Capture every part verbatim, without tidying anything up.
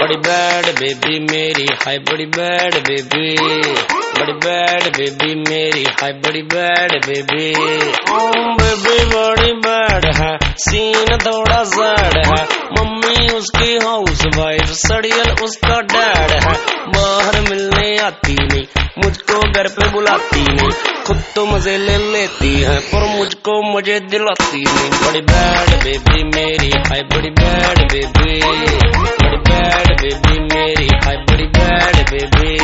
बड़ी bad baby मेरी हाय बड़ी बैड बेबी, बड़ी बैड बेबी मेरी हाय बड़ी बैड बेबी। बेबी बड़ी बैड है, सीन थोड़ा सैड है, मम्मी उसकी हाउस वाइफ, सड़ियल उसका डैड है। बाहर मिलने आती नहीं, मुझको घर पे बुलाती नहीं, खुद तो मजे ले लेती है पर मुझको मजे दिलाती नहीं। बड़ी बैड बेबी मेरी हाय बड़ी बैड बेबी, बड़ी बैड बेबी मेरी हाय बड़ी बैड बेबी।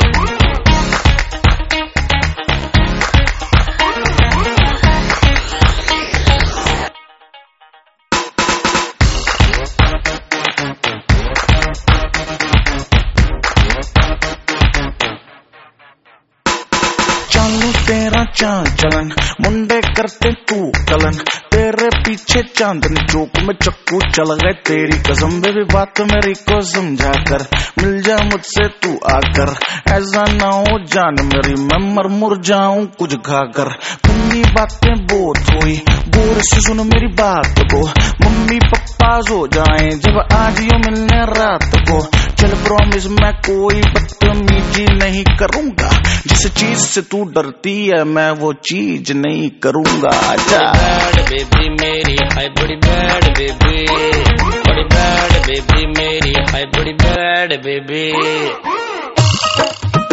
चालू तेरा चाल चलन, मुंडे करते तू कलन, तेरे पीछे चांदनी चौक में चक्कू चल गए तेरी कसम। बेबी बात मेरी को समझा कर, मिल जा मुझसे तू आकर, ऐसा ना हो जान मेरी मैं मर मुर जाऊं कुछ खाकर। मम्मी बातें बहुत हुई, गौर से सुन मेरी बात को, मम्मी पप्पा सो जाए जब आज यो मिलने रात को। चल प्रॉमिस मैं कोई बदतमीजी नहीं करूंगा, जिस चीज से तू डरती है मैं वो चीज नहीं करूंगा। बैड बेबी मेरी हाय बड़ी बैड बेबी, बड़ी बैड बेबी मेरी हाय बड़ी बैड बेबी।